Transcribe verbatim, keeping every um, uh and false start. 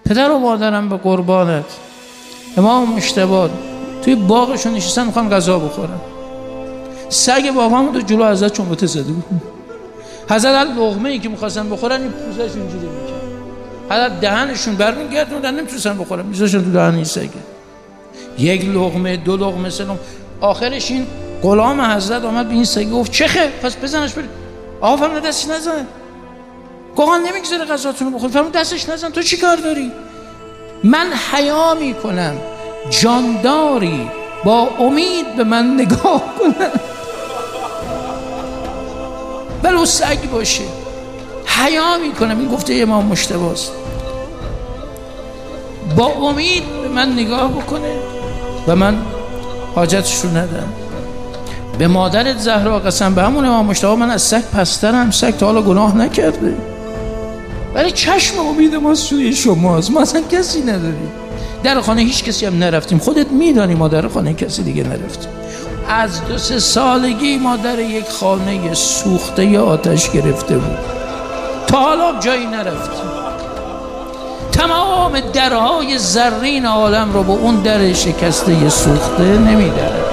پدر و مادرم به قربانت. امام مجتبی توی باغشون نشستن میخوان غذا بخورن، سگ بابام رو جلو حضرت چنبته زده بود. حضرت لقمه ای که میخواستن بخورن این پوزش اینجوری میکرد، حضرت دهنشون برمیگردوندن نمیتونستن بخورن، میذاشتن تو دهن این سگه. یک لقمه، دو لقمه، سه لقمه، آخرش این غلام حضرت آمد به این سگ گفت چه خیر پس بزنش برید. آقا فرمود دستش نزن، گوهان نمیگذاره غذاتون رو بخور. فرمود دستش نزن، تو چی کار داری؟ من حیا میکنم جانداری با امید به من نگاه کنم ولو سگ باشه، حیا میکنم. این گفته امام مجتبی است، با امید به من نگاه بکنه و من حاجتش رو ندم. به مادرت زهرا قسم، به همون امام مجتبی من از سگ پسترم، سگ تا حالا گناه نکرده، ولی چشم امید ما سوی شماست، ما اصلا کسی نداریم. در خانه هیچ کسی هم نرفتیم، خودت میدانی ما در خانه کسی دیگه نرفتیم. از دو سه سالگی ما در یک خانه سوخته یا آتش گرفته بود، تا حالا جایی نرفتیم. تمام درهای زرین عالم رو با اون در شکسته سوخته نمیدارم.